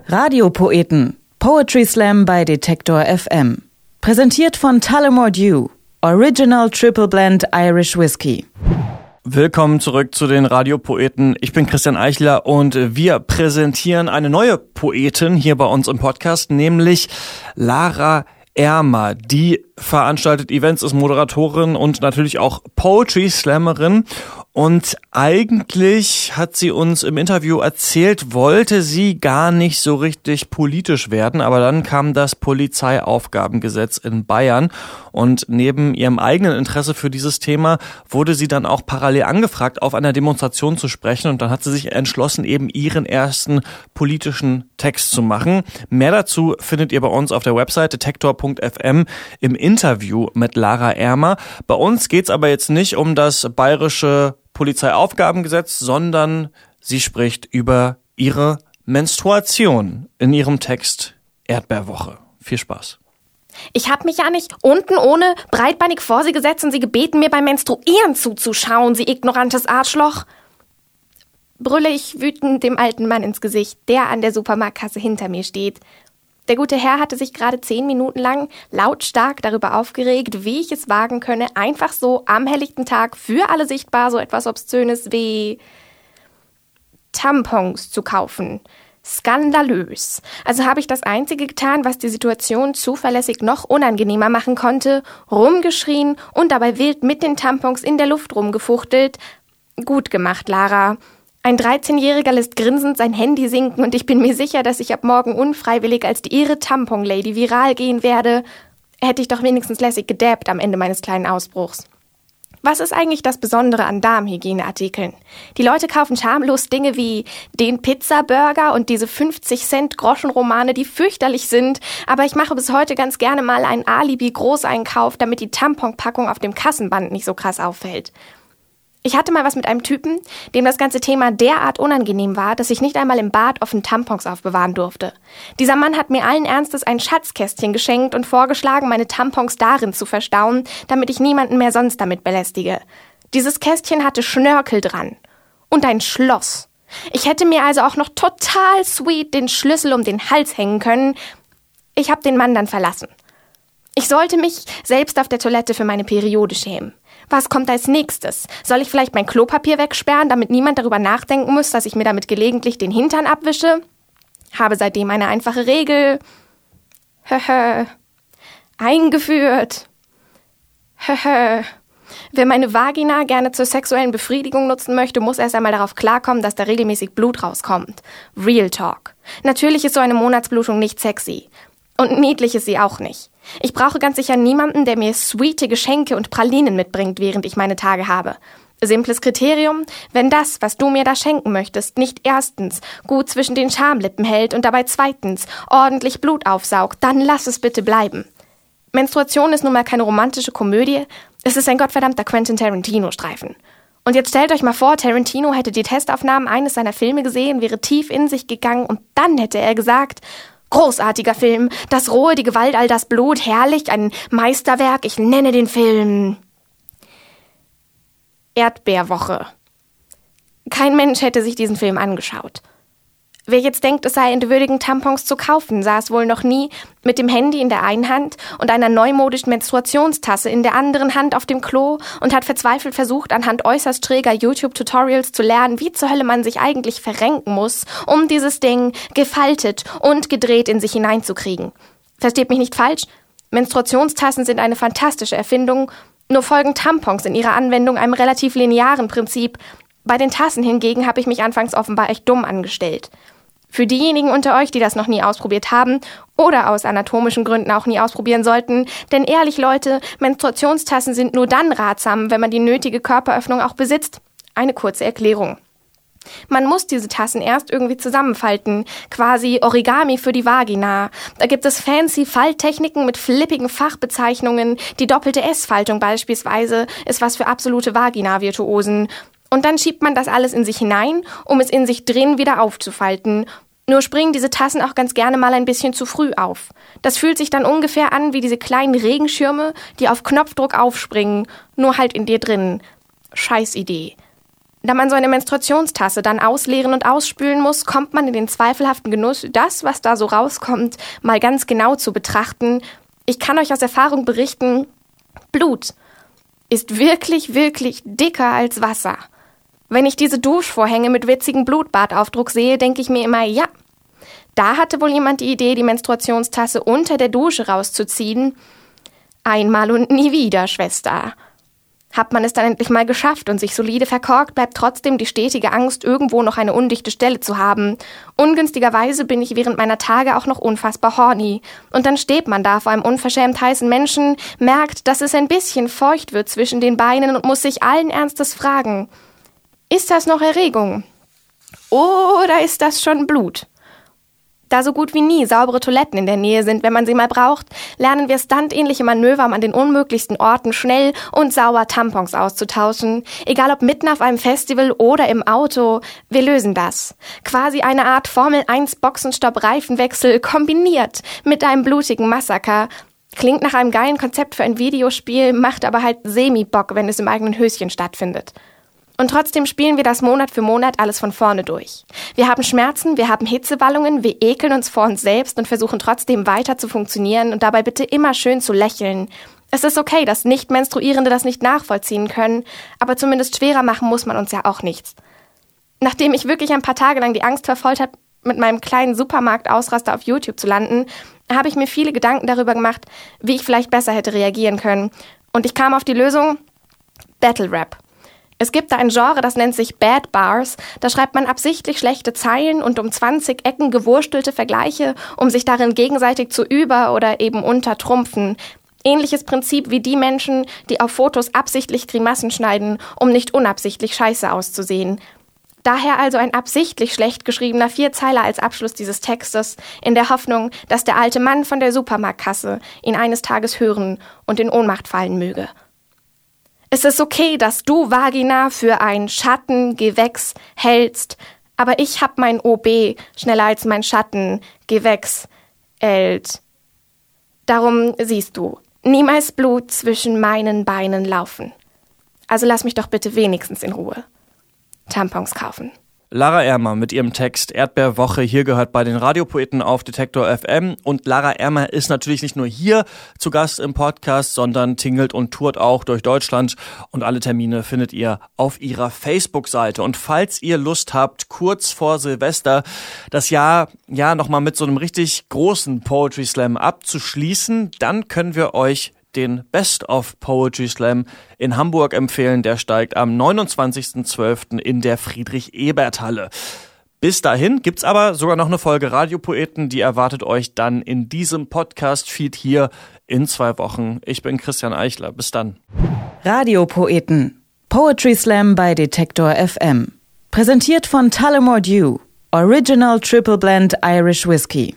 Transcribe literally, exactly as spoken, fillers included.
Radiopoeten. Poetry Slam bei Detektor F M. Präsentiert von Tullamore Dew. Original Triple Blend Irish Whiskey. Willkommen zurück zu den Radiopoeten. Ich bin Christian Eichler und wir präsentieren eine neue Poetin hier bei uns im Podcast, nämlich Lara Ermer. Die veranstaltet Events, ist Moderatorin und natürlich auch Poetry Slammerin. Und eigentlich hat sie uns im Interview erzählt, wollte sie gar nicht so richtig politisch werden, aber dann kam das Polizeiaufgabengesetz in Bayern und neben ihrem eigenen Interesse für dieses Thema wurde sie dann auch parallel angefragt, auf einer Demonstration zu sprechen, und dann hat sie sich entschlossen, eben ihren ersten politischen Text zu machen. Mehr dazu findet ihr bei uns auf der Website detektor punkt f m im Interview mit Lara Ermer. Bei uns geht's aber jetzt nicht um das bayerische Polizeiaufgabengesetz, sondern sie spricht über ihre Menstruation in ihrem Text Erdbeerwoche. Viel Spaß. Ich hab mich ja nicht unten ohne breitbeinig vor sie gesetzt und sie gebeten, mir beim Menstruieren zuzuschauen, sie ignorantes Arschloch. Brülle ich wütend dem alten Mann ins Gesicht, der an der Supermarktkasse hinter mir steht. Der gute Herr hatte sich gerade zehn Minuten lang lautstark darüber aufgeregt, wie ich es wagen könne, einfach so am helllichten Tag für alle sichtbar so etwas Obszönes wie Tampons zu kaufen. Skandalös. Also habe ich das Einzige getan, was die Situation zuverlässig noch unangenehmer machen konnte, rumgeschrien und dabei wild mit den Tampons in der Luft rumgefuchtelt. Gut gemacht, Lara. Ein dreizehnjähriger lässt grinsend sein Handy sinken und ich bin mir sicher, dass ich ab morgen unfreiwillig als die irre Tampon-Lady viral gehen werde. Hätte ich doch wenigstens lässig gedabbt am Ende meines kleinen Ausbruchs. Was ist eigentlich das Besondere an Darmhygieneartikeln? Die Leute kaufen schamlos Dinge wie den Pizzaburger und diese fünfzig Cent Groschenromane, die fürchterlich sind, aber ich mache bis heute ganz gerne mal einen Alibi-Großeinkauf, damit die Tamponpackung auf dem Kassenband nicht so krass auffällt. Ich hatte mal was mit einem Typen, dem das ganze Thema derart unangenehm war, dass ich nicht einmal im Bad offen Tampons aufbewahren durfte. Dieser Mann hat mir allen Ernstes ein Schatzkästchen geschenkt und vorgeschlagen, meine Tampons darin zu verstauen, damit ich niemanden mehr sonst damit belästige. Dieses Kästchen hatte Schnörkel dran. Und ein Schloss. Ich hätte mir also auch noch total sweet den Schlüssel um den Hals hängen können. Ich habe den Mann dann verlassen. Ich sollte mich selbst auf der Toilette für meine Periode schämen. Was kommt als nächstes? Soll ich vielleicht mein Klopapier wegsperren, damit niemand darüber nachdenken muss, dass ich mir damit gelegentlich den Hintern abwische? Habe seitdem eine einfache Regel Höhö. eingeführt. Höhö. Wer meine Vagina gerne zur sexuellen Befriedigung nutzen möchte, muss erst einmal darauf klarkommen, dass da regelmäßig Blut rauskommt. Real Talk. Natürlich ist so eine Monatsblutung nicht sexy. Und niedlich ist sie auch nicht. Ich brauche ganz sicher niemanden, der mir sweete Geschenke und Pralinen mitbringt, während ich meine Tage habe. Simples Kriterium: Wenn das, was du mir da schenken möchtest, nicht erstens gut zwischen den Schamlippen hält und dabei zweitens ordentlich Blut aufsaugt, dann lass es bitte bleiben. Menstruation ist nun mal keine romantische Komödie, es ist ein gottverdammter Quentin Tarantino-Streifen. Und jetzt stellt euch mal vor, Tarantino hätte die Testaufnahmen eines seiner Filme gesehen, wäre tief in sich gegangen und dann hätte er gesagt: Großartiger Film, das Rohe, die Gewalt, all das Blut, herrlich, ein Meisterwerk, ich nenne den Film Erdbeerwoche. Kein Mensch hätte sich diesen Film angeschaut. Wer jetzt denkt, es sei entwürdigend, Tampons zu kaufen, saß wohl noch nie mit dem Handy in der einen Hand und einer neumodischen Menstruationstasse in der anderen Hand auf dem Klo und hat verzweifelt versucht, anhand äußerst schräger YouTube-Tutorials zu lernen, wie zur Hölle man sich eigentlich verrenken muss, um dieses Ding gefaltet und gedreht in sich hineinzukriegen. Versteht mich nicht falsch, Menstruationstassen sind eine fantastische Erfindung, nur folgen Tampons in ihrer Anwendung einem relativ linearen Prinzip. Bei den Tassen hingegen habe ich mich anfangs offenbar echt dumm angestellt. Für diejenigen unter euch, die das noch nie ausprobiert haben oder aus anatomischen Gründen auch nie ausprobieren sollten, denn ehrlich Leute, Menstruationstassen sind nur dann ratsam, wenn man die nötige Körperöffnung auch besitzt. Eine kurze Erklärung. Man muss diese Tassen erst irgendwie zusammenfalten, quasi Origami für die Vagina. Da gibt es fancy Falttechniken mit flippigen Fachbezeichnungen. Die doppelte S-Faltung beispielsweise ist was für absolute Vagina-Virtuosen. Und dann schiebt man das alles in sich hinein, um es in sich drin wieder aufzufalten. Nur springen diese Tassen auch ganz gerne mal ein bisschen zu früh auf. Das fühlt sich dann ungefähr an wie diese kleinen Regenschirme, die auf Knopfdruck aufspringen, nur halt in dir drin. Scheiß Idee. Da man so eine Menstruationstasse dann ausleeren und ausspülen muss, kommt man in den zweifelhaften Genuss, das, was da so rauskommt, mal ganz genau zu betrachten. Ich kann euch aus Erfahrung berichten, Blut ist wirklich, wirklich dicker als Wasser. Wenn ich diese Duschvorhänge mit witzigem Blutbadaufdruck sehe, denke ich mir immer, ja, da hatte wohl jemand die Idee, die Menstruationstasse unter der Dusche rauszuziehen. Einmal und nie wieder, Schwester. Hat man es dann endlich mal geschafft und sich solide verkorkt, bleibt trotzdem die stetige Angst, irgendwo noch eine undichte Stelle zu haben. Ungünstigerweise bin ich während meiner Tage auch noch unfassbar horny. Und dann steht man da vor einem unverschämt heißen Menschen, merkt, dass es ein bisschen feucht wird zwischen den Beinen und muss sich allen Ernstes fragen, ist das noch Erregung? Oder ist das schon Blut? Da so gut wie nie saubere Toiletten in der Nähe sind, wenn man sie mal braucht, lernen wir stunt-ähnliche Manöver, um an den unmöglichsten Orten schnell und sauber Tampons auszutauschen. Egal ob mitten auf einem Festival oder im Auto, wir lösen das. Quasi eine Art Formel eins Boxenstopp-Reifenwechsel kombiniert mit einem blutigen Massaker. Klingt nach einem geilen Konzept für ein Videospiel, macht aber halt semi-Bock, wenn es im eigenen Höschen stattfindet. Und trotzdem spielen wir das Monat für Monat alles von vorne durch. Wir haben Schmerzen, wir haben Hitzewallungen, wir ekeln uns vor uns selbst und versuchen trotzdem weiter zu funktionieren und dabei bitte immer schön zu lächeln. Es ist okay, dass Nicht-Menstruierende das nicht nachvollziehen können, aber zumindest schwerer machen muss man uns ja auch nichts. Nachdem ich wirklich ein paar Tage lang die Angst verfolgt habe, mit meinem kleinen Supermarkt-Ausraster auf YouTube zu landen, habe ich mir viele Gedanken darüber gemacht, wie ich vielleicht besser hätte reagieren können. Und ich kam auf die Lösung Battle Rap. Es gibt da ein Genre, das nennt sich Bad Bars. Da schreibt man absichtlich schlechte Zeilen und um zwanzig Ecken gewurstelte Vergleiche, um sich darin gegenseitig zu über- oder eben untertrumpfen. Ähnliches Prinzip wie die Menschen, die auf Fotos absichtlich Grimassen schneiden, um nicht unabsichtlich scheiße auszusehen. Daher also ein absichtlich schlecht geschriebener Vierzeiler als Abschluss dieses Textes, in der Hoffnung, dass der alte Mann von der Supermarktkasse ihn eines Tages hören und in Ohnmacht fallen möge. Es ist okay, dass du Vagina für ein Schattengewächs hältst, aber ich hab mein O B schneller als mein Schattengewächs hält. Darum siehst du, niemals Blut zwischen meinen Beinen laufen. Also lass mich doch bitte wenigstens in Ruhe Tampons kaufen. Lara Ermer mit ihrem Text Erdbeerwoche, hier gehört bei den Radiopoeten auf Detektor F M. Und Lara Ermer ist natürlich nicht nur hier zu Gast im Podcast, sondern tingelt und tourt auch durch Deutschland. Und alle Termine findet ihr auf ihrer Facebook-Seite. Und falls ihr Lust habt, kurz vor Silvester das Jahr ja nochmal mit so einem richtig großen Poetry Slam abzuschließen, dann können wir euch den Best of Poetry Slam in Hamburg empfehlen. Der steigt am neunundzwanzigsten zwölften in der Friedrich-Ebert-Halle. Bis dahin gibt's aber sogar noch eine Folge Radiopoeten, die erwartet euch dann in diesem Podcast-Feed hier in zwei Wochen. Ich bin Christian Eichler. Bis dann. Radiopoeten. Poetry Slam bei Detektor F M. Präsentiert von Tullamore Dew. Original Triple Blend Irish Whiskey.